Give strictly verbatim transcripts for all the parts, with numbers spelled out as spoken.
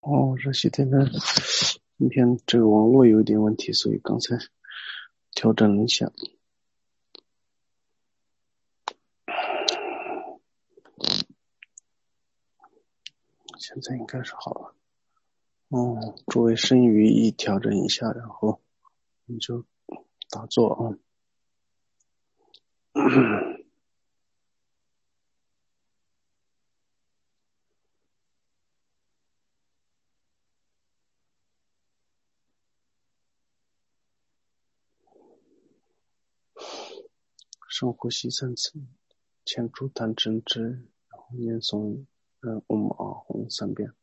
哦，这些天呢，今天这个网络有一点问题，所以刚才调整了一下。现在应该是好了。嗯，诸位声语一调整一下，然后你就打坐啊。深呼吸三次，前出丹真直，然后念诵嗯嗡嘛吽三遍。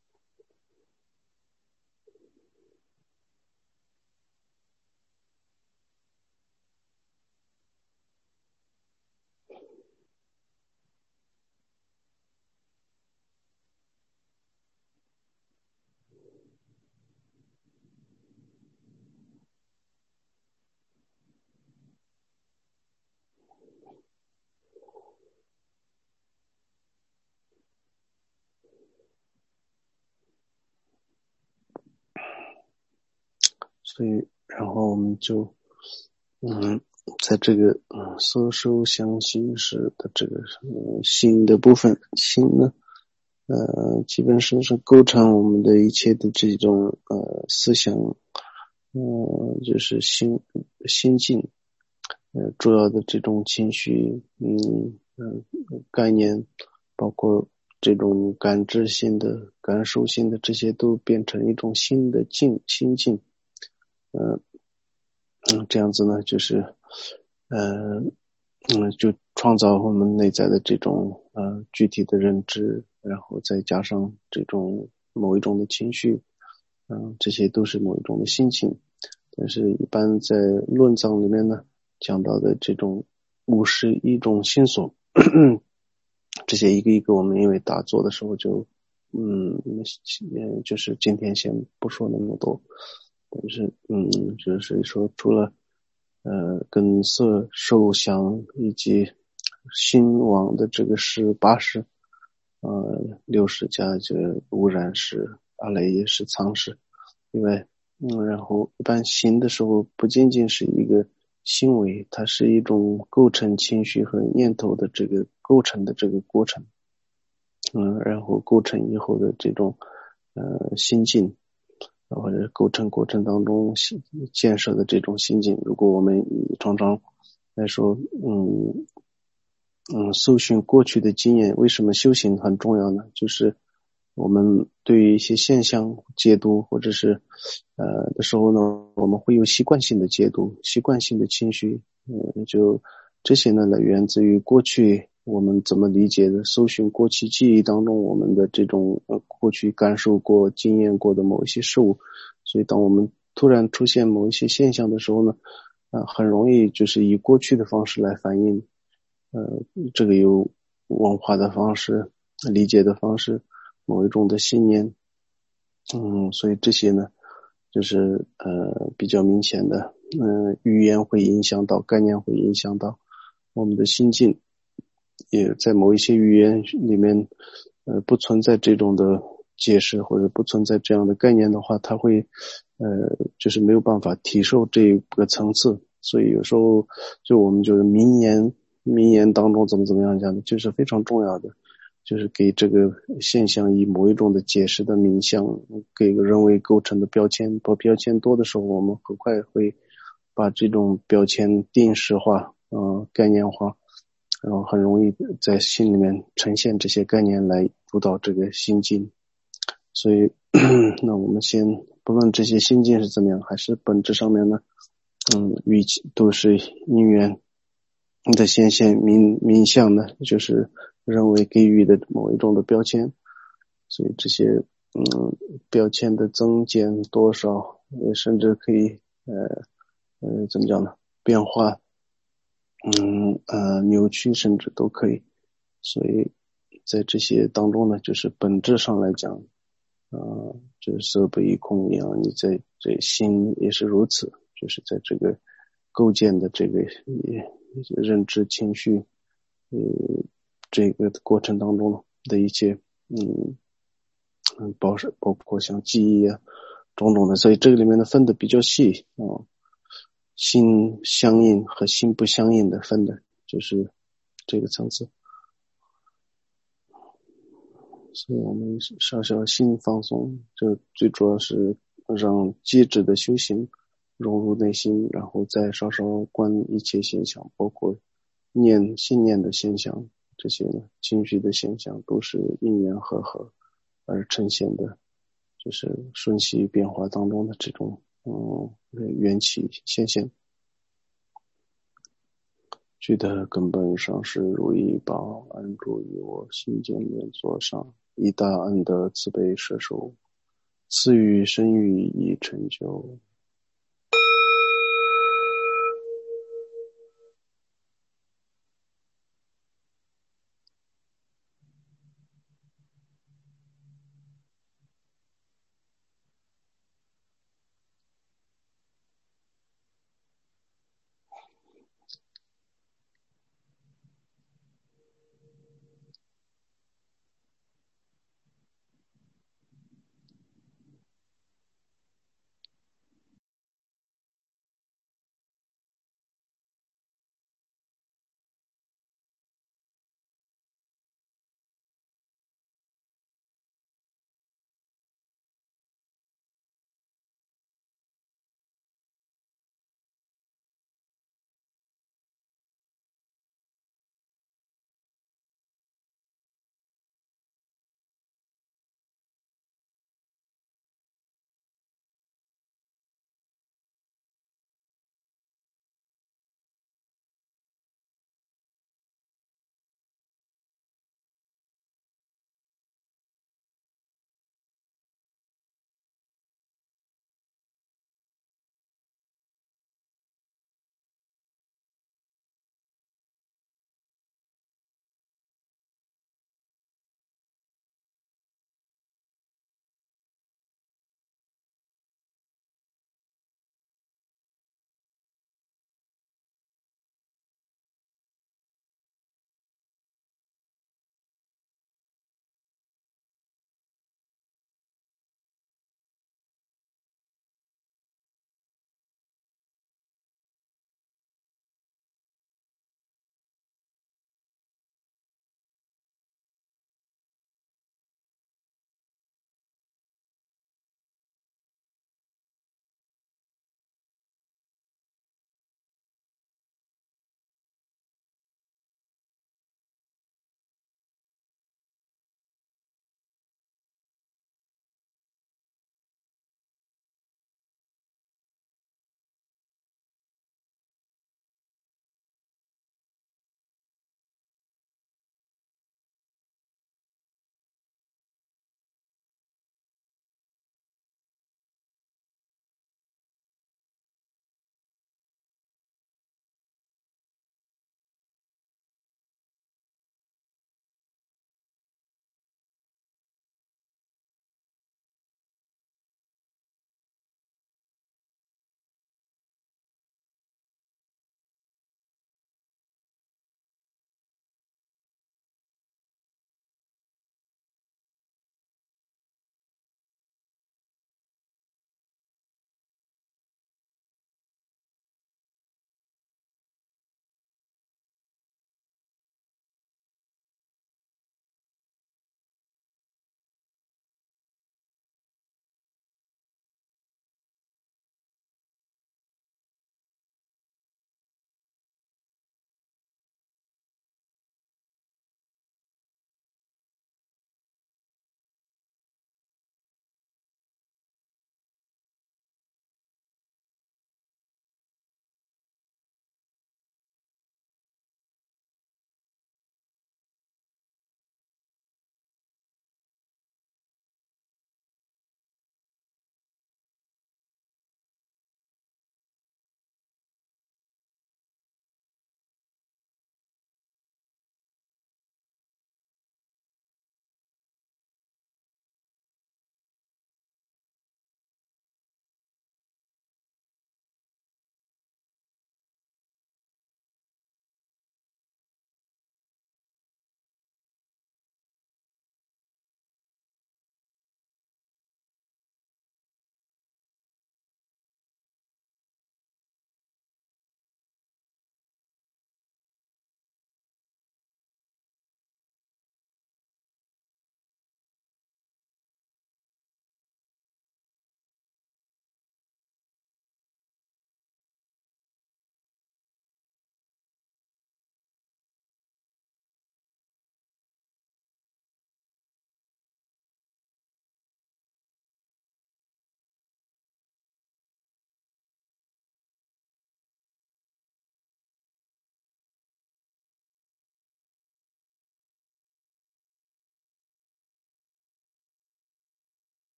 所以，然后我们就嗯，在这个嗯色受想行识的这个呃心的部分，心呢。呃，基本上是构成我们的一切的这种呃思想，呃，就是心心境，呃，主要的这种情绪，嗯嗯、呃，概念，包括这种感知性的、感受性的，这些都变成一种新的境心境，呃，嗯，这样子呢，就是呃。嗯，就创造我们内在的这种呃具体的认知，然后再加上这种某一种的情绪，嗯、这些都是某一种的心情。但是，一般在论藏里面呢，讲到的这种五十一种心所，这些一个一个，我们因为打坐的时候就，嗯，嗯，就是今天先不说那么多，但是，嗯，就是说除了。呃，跟色受想以及心王的这个是八识，呃，六识加这个污染识、阿赖耶识、藏识，另外，嗯，然后一般行的时候不仅仅是一个行为，它是一种构成情绪和念头的这个构成的这个过程，嗯，然后构成以后的这种呃心境。或者构成过程当中建设的这种心境，如果我们常常来说，嗯嗯，搜寻过去的经验，为什么修行很重要呢？就是我们对于一些现象解读，或者是呃的时候呢，我们会有习惯性的解读，习惯性的情绪，嗯，就这些呢来源自于过去我们怎么理解的，搜寻过去记忆当中我们的这种呃过去感受过、经验过的某一些事物，所以当我们突然出现某一些现象的时候呢，啊、呃，很容易就是以过去的方式来反应。呃，这个有文化的方式、理解的方式、某一种的信念，嗯，所以这些呢，就是呃比较明显的，嗯、呃，语言会影响到，概念会影响到我们的心境，也在某一些语言里面，呃，不存在这种的解释或者不存在这样的概念的话，它会呃就是没有办法提受这个层次，所以有时候就我们就是名言。名言当中怎么怎么样讲的，就是非常重要的，就是给这个现象以某一种的解释的名相，给个人为构成的标签。把标签多的时候，我们很快会把这种标签定式化，嗯、呃，概念化，然后很容易在心里面呈现这些概念来主导这个心境。所以，那我们先不论这些心境是怎么样，还是本质上面呢，嗯，语气都是因缘。你的显现名名相呢，就是人为给予的某一种的标签，所以这些嗯标签的增减多少，也甚至可以呃呃怎么讲呢？变化，嗯呃扭曲，甚至都可以。所以在这些当中呢，就是本质上来讲，呃，就是色不异空一样，你在这心也是如此，就是在这个构建的这个认知情绪，呃，这个过程当中的一切，嗯， 嗯，包是包括像记忆啊，种种的，所以这个里面的分的比较细啊、嗯，心相应和心不相应的分的，就是这个层次。所以我们稍稍心放松，就最主要是让节制的修行融入内心，然后再稍稍观一切现象，包括念信念的现象，这些呢情绪的现象都是因缘和合而呈现的，就是瞬息变化当中的这种嗯缘起现象。具的根本上是如意宝安住于我心间莲座上，以大恩的慈悲摄受，赐予身语以成就。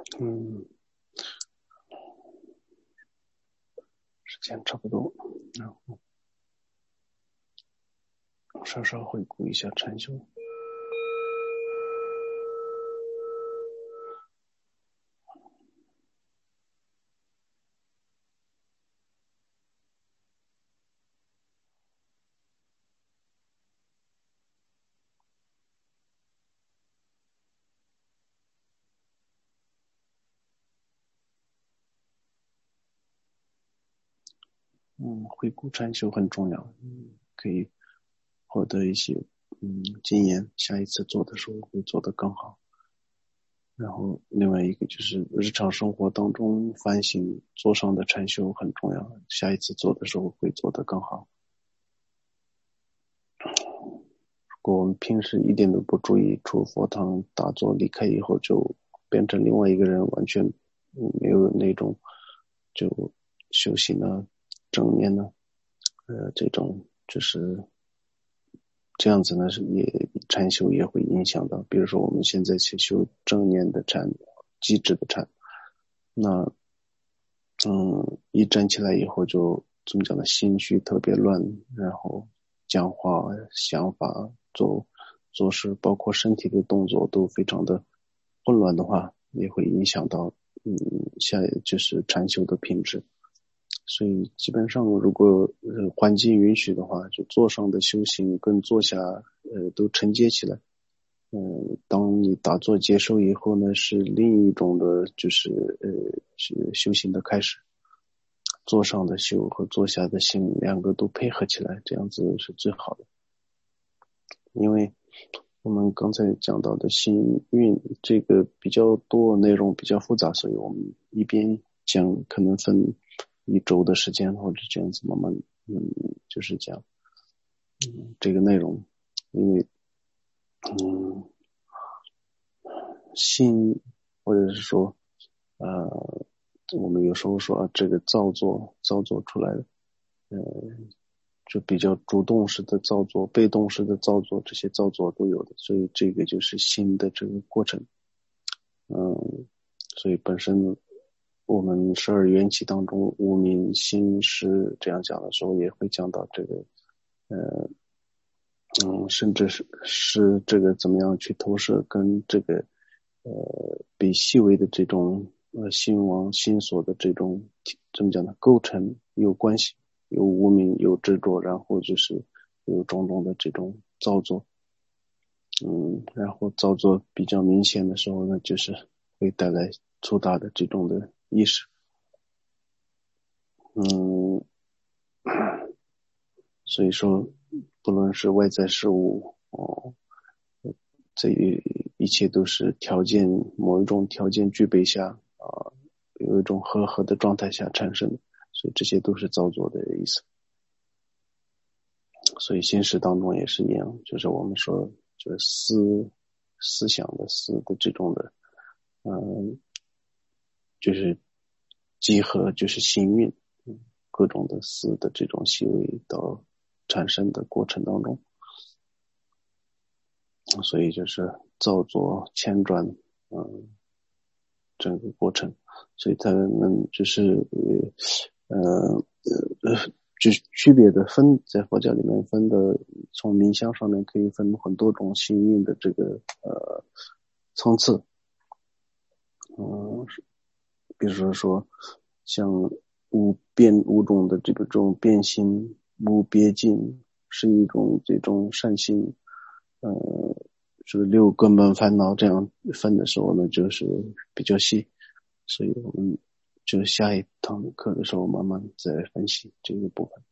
嗯，时间差不多，然后稍稍回顾一下禅修。嗯，回顾禅修很重要，嗯，可以获得一些嗯经验，下一次做的时候会做得更好。然后另外一个就是日常生活当中反省做上的禅修很重要，下一次做的时候会做得更好。如果我们平时一点都不注意，出佛堂打坐离开以后就变成另外一个人，完全没有那种就修行呢正念呢呃这种就是这样子呢，是也禅修也会影响到。比如说我们现在去修正念的禅，机智的禅，那嗯，一站起来以后就怎么讲呢？心绪特别乱，然后讲话、想法、做做事，包括身体的动作都非常的混乱的话，也会影响到嗯下就是禅修的品质。所以基本上，如果呃环境允许的话，就坐上的修行跟坐下呃都承接起来。嗯，当你打坐结束以后呢，是另一种的，就是呃是修行的开始。坐上的修和坐下的行两个都配合起来，这样子是最好的。因为我们刚才讲到的心运这个比较多，内容比较复杂，所以我们一边讲可能分一周的时间，或者这样子慢慢嗯就是讲嗯这个内容。因为嗯心或者是说呃我们有时候说啊这个造作造作出来的呃就比较主动式的造作、被动式的造作，这些造作都有的，所以这个就是心的这个过程。嗯，所以本身我们十二缘起当中，无明心识这样讲的时候，也会讲到这个，呃，嗯，甚至是是这个怎么样去投射，跟这个呃比细微的这种呃心王心所的这种怎么讲呢构成有关系。有无明，有执着，然后就是有种种的这种造作，嗯，然后造作比较明显的时候呢，就是会带来粗大的这种的意识，嗯，所以说不论是外在事物，哦，这一切都是条件某一种条件具备下啊、呃，有一种和合的状态下产生的，所以这些都是造作的意思。所以现实当中也是一样，就是我们说就是思思想的思的这种的，嗯，就是集合就是心运，各种的思的这种细微到产生的过程当中，所以就是造作迁转，嗯，整个过程，所以他们就是呃呃就是区别的分，在佛教里面分的，从冥想上面可以分很多种心运的这个呃层次，嗯，比如说像无变五种的这个这种变心、无别尽，是一种这种善心，呃，是六根本烦恼这样分的时候呢，就是比较细，所以我们就下一堂课的时候慢慢再分析这个部分。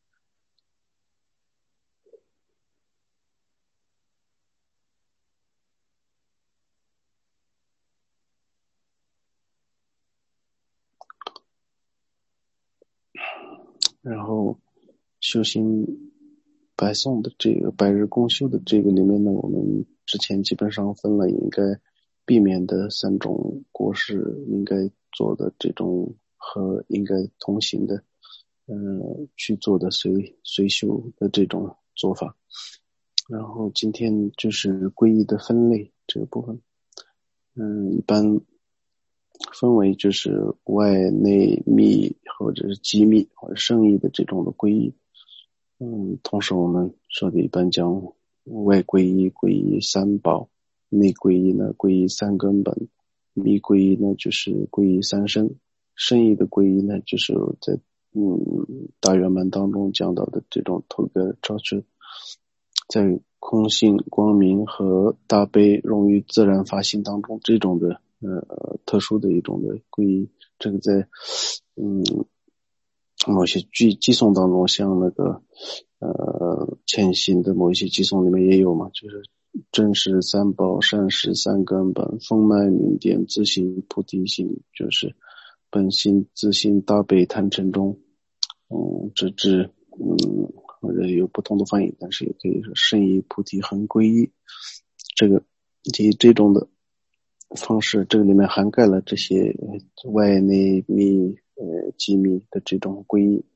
然后修行白诵的这个百日共修的这个里面呢，我们之前基本上分了应该避免的三种过失，应该做的这种和应该同行的，嗯，去做的随随修的这种做法。然后今天就是皈依的分类这个部分，嗯，一般分为就是外内密或者是机密或者圣义的这种的皈依。嗯，同时我们说的一般讲外皈依皈依三宝，内皈依呢皈依三根本，密皈依呢就是皈依三身，圣义的皈依呢就是在嗯大圆满当中讲到的这种头个超持，在空性光明和大悲融于自然法性当中这种的呃特殊的一种的皈依。这个在嗯某些寄寄颂当中，像那个呃欠行的某一些寄颂里面也有嘛，就是真实三宝善识三根本风脉明点自性菩提心，就是本心自性大悲贪嗔中，嗯直至嗯或者有不同的翻译，但是也可以说圣义菩提恒皈依，这个以这种的方式，这个里面涵盖了这些外内密呃机密的这种皈依。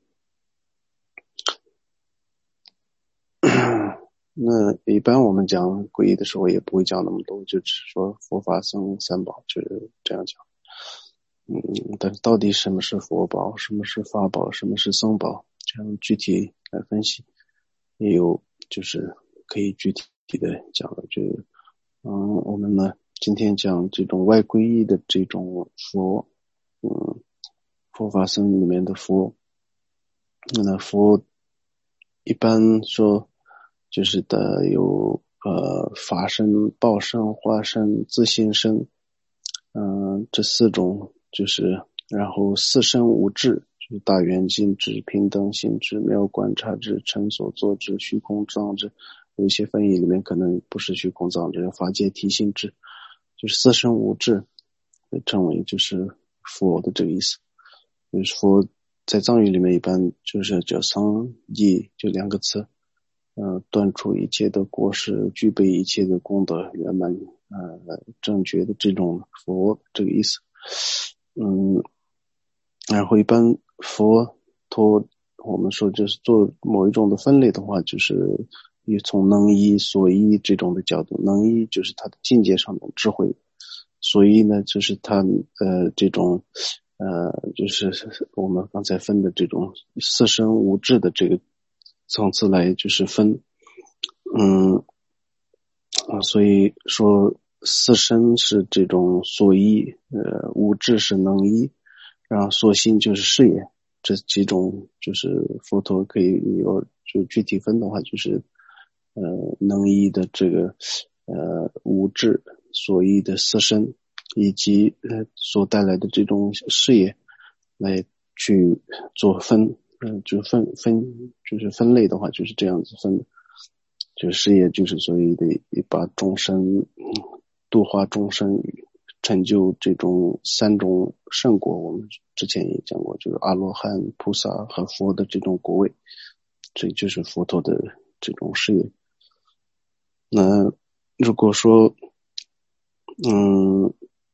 那一般我们讲皈依的时候也不会讲那么多，就只说佛法僧三宝，就是这样讲。嗯，但是到底什么是佛宝，什么是法宝，什么是僧宝，这样具体来分析，也有就是可以具体的讲了。就嗯，我们呢今天讲这种外皈依的这种佛，嗯，佛法僧里面的佛，那佛一般说就是的有呃法身、报身、化身、自性身，嗯、呃，这四种就是，然后四身五智，就是大圆镜智、平等性智、妙观察智、成所作智、虚空藏智，有一些翻译里面可能不是虚空藏智，法界体性智，就是四身五智，被称为就是佛的这个意思。就是佛在藏语里面一般就是叫桑义，就两个词。呃，断除一切的过失，具备一切的功德，圆满呃正觉的这种佛这个意思。嗯，然后一般佛陀我们说就是做某一种的分类的话，就是以从能依所依这种的角度，能依就是他的境界上的智慧，所依呢就是他呃这种呃就是我们刚才分的这种四身五智的这个层次来就是分，嗯啊，所以说四身是这种所依，呃，五智是能依，然后所心就是事业，这几种就是佛陀可以有就具体分的话，就是呃能依的这个呃五智，所依的四身，以及呃所带来的这种事业来去做分。嗯，就分分就是分类的话就是这样子分的，就事业就是所谓的把众生度化众生，成就这种三种圣果，我们之前也讲过，就是阿罗汉、菩萨和佛的这种果位，这就是佛陀的这种事业。那如果说嗯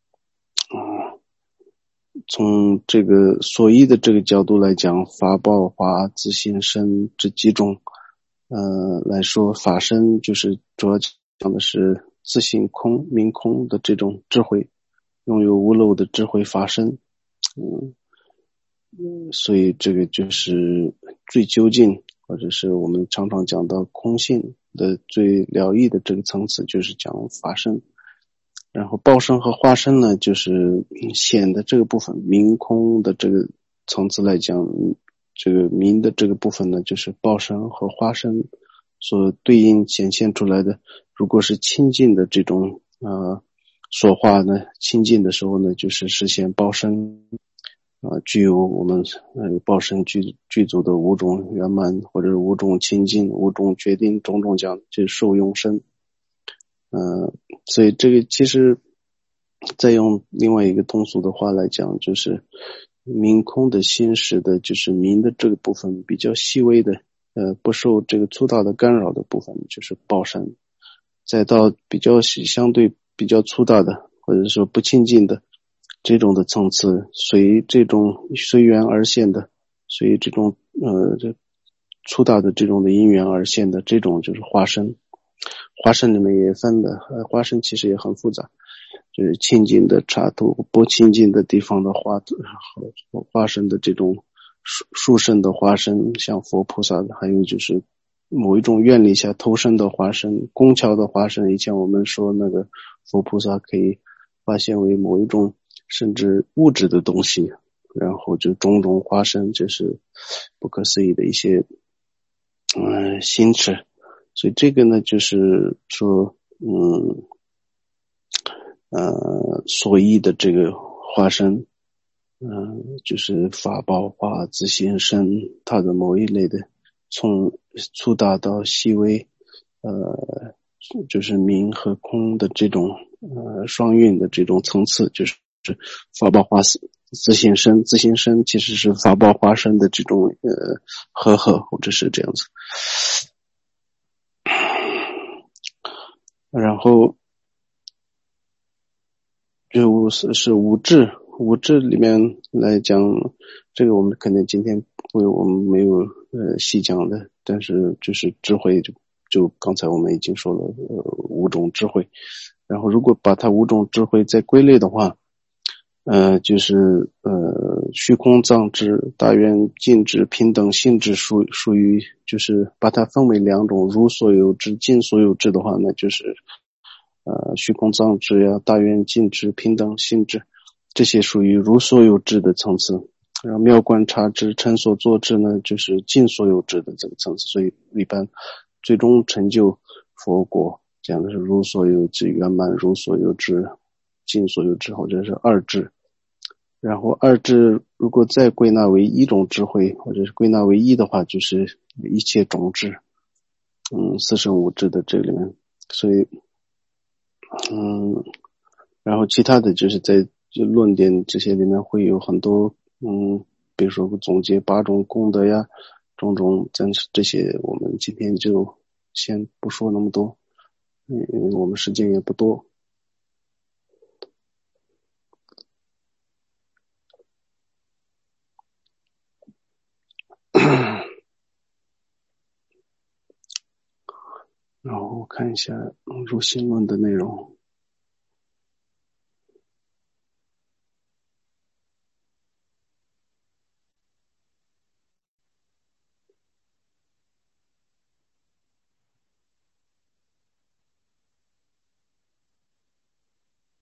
从这个所依的这个角度来讲，法宝华自性身这几种呃来说，法身就是主要讲的是自性空明空的这种智慧，拥有无漏的智慧法身。嗯，所以这个就是最究竟，或者是我们常常讲到空性的最了义的这个层次，就是讲法身。然后报身和化身呢，就是显的这个部分，明空的这个层次来讲，这个明的这个部分呢，就是报身和化身所对应显现出来的。如果是清净的这种呃说话呢，清净的时候呢，就是实现报身，啊、呃，具有我们呃报身具具足的五种圆满，或者是五种清净、五种决定、种种讲，就是受用身。呃，所以这个其实再用另外一个通俗的话来讲，就是明空的心识的，就是明的这个部分比较细微的，呃，不受这个粗大的干扰的部分，就是报身。再到比较相对比较粗大的，或者说不清净的这种的层次，随这种随缘而现的，随这种呃这粗大的这种的因缘而现的，这种就是化身。化身里面也分的，呃，化身其实也很复杂， 就是清净的刹土，不清净的地方的化化身的这种殊殊胜的化身，像佛菩萨的，还有就是某一种愿力下投生的化身，工巧的化身。以前我们说那个佛菩萨可以化现为某一种甚至物质的东西，然后就种种化身，就是不可思议的一些嗯心智。所以这个呢，就是说嗯呃所依的这个化身，嗯、呃，就是法宝化自性身，它的某一类的，从粗大到细微，呃，就是明和空的这种呃双运的这种层次，就是法宝化自自性身，自性身其实是法宝化身的这种呃和合，或者是这样子。然后就是是无智，无智里面来讲，这个我们可能今天不会，我们没有呃细讲的，但是就是智慧就就刚才我们已经说了呃五种智慧，然后如果把它五种智慧再归类的话，呃就是呃虚空藏智、大愿尽智、平等性智属属于就是把它分为两种，如所有智、尽所有智的话，那就是呃，虚空藏智呀、大愿尽智、平等性智，这些属于如所有智的层次。然后妙观察智、成所作智呢，就是尽所有智的这个层次。所以一般最终成就佛果讲的是如所有智圆满、如所有智、尽所有智，或者是二智。然后二智如果再归纳为一种智慧，或者是归纳为一的话，就是一切种智，嗯，四圣五智的这里面。所以嗯，然后其他的就是在就论点这些里面会有很多，嗯，比如说总结八种功德呀，种种，但是这些我们今天就先不说那么多，因为我们时间也不多。然后我看一下入心论的内容。